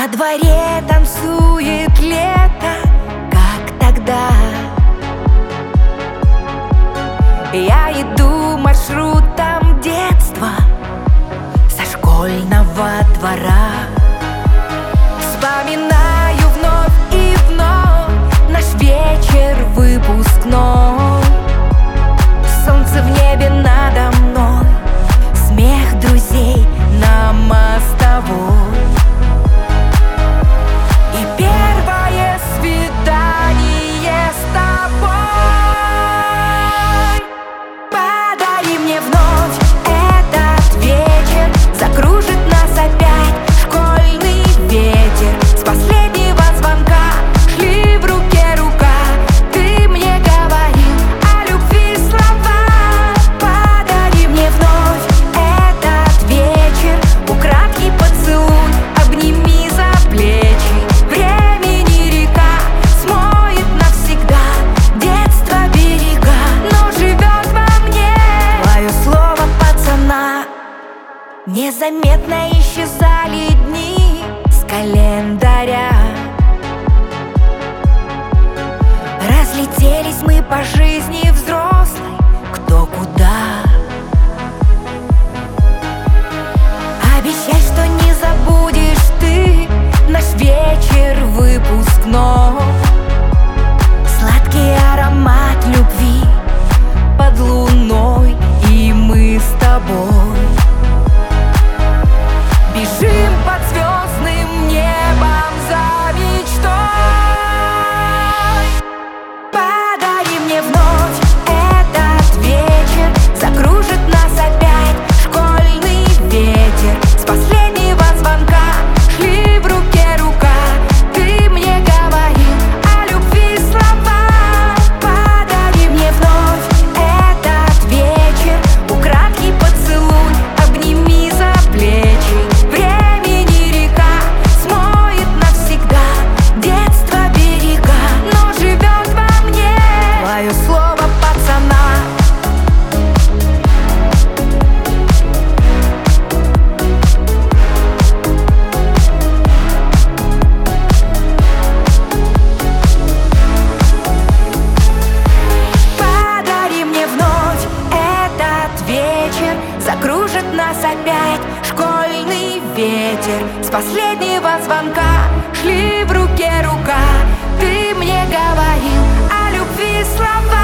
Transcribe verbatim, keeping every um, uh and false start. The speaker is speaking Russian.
Во дворе танцует лето, как тогда. Я иду маршрутом детства со школьного двора. Вспоминаю вновь и вновь наш вечер выпускной. Солнце в небе надо мной, смех друзей на мостовой. И первое свидание с тобой. Подари мне вновь этот вечер, закружит нас опять школьный ветер. С последнего звонка шли в руке рука. Ты мне говорил о любви слова. Подари мне вновь этот вечер, украдкий поцелуй, обними за плечи. Времени река смоет навсегда детство берега, но живет во мне твое слово пацана. Незаметно исчезали дни с календаря. Разлетелись мы по жизни взрослой, кто куда. Обещай, что не забудешь ты наш вечер выпускной. Сладкий аромат любви под луной, и мы с тобой бежим под звездным небом за мечтой. Подари мне вновь этот вечер, закружит нас опять школьный ветер. С последнего звонка шли в руке рука. Ты мне говорил о любви слова. Pодари мне вновь этот вечер, украдкий поцелуй, обними за плечи. Времени река смоет навсегда детство берега, но живет во мне твое слово пацана. Подари мне вновь этот вечер, закружит нас опять школьный ветер. С последнего звонка шли в руке рука. Ты мне говорил о любви слова.